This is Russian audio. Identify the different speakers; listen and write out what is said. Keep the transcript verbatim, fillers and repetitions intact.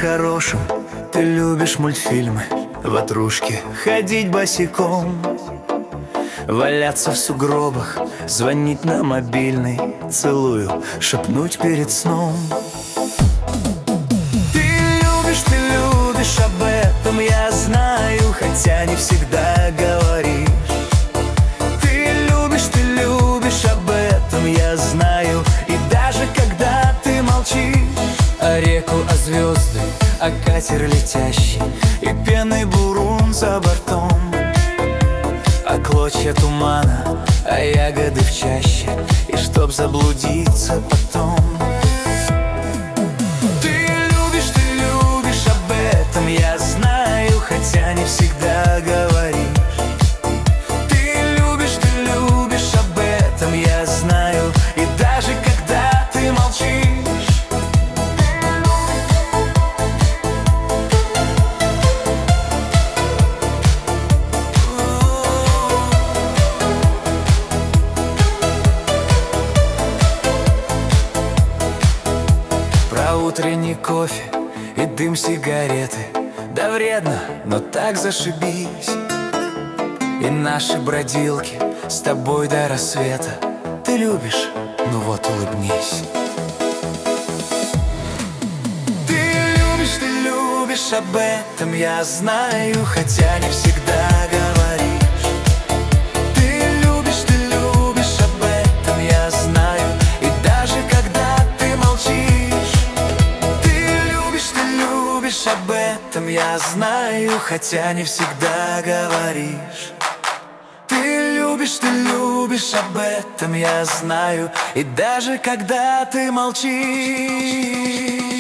Speaker 1: хорошем. Ты любишь мультфильмы, ватрушки, ходить босиком, валяться в сугробах, звонить на мобильный, целую, шепнуть перед сном. Ты любишь, ты любишь, об этом я знаю, хотя не всегда говоришь. Ты любишь, ты любишь, об этом я знаю, и даже когда ты молчишь. А реку, а звезды, а катер летящий, и пенный бурун за бортом, а клочья тумана, а ягоды в чаще, и чтоб заблудиться потом. Ты любишь, ты любишь, об этом я знаю, хотя не всегда говоришь. Ты любишь, ты любишь, об этом я знаю, и даже когда ты молчишь. Утренний кофе и дым сигареты, да вредно, но так зашибись. И наши бродилки с тобой до рассвета. Ты любишь? Ну вот улыбнись. Ты любишь, ты любишь, об этом я знаю, хотя не всегда говоришь. Об этом я знаю, хотя не всегда говоришь. Ты любишь, ты любишь, об этом я знаю, и даже когда ты молчишь.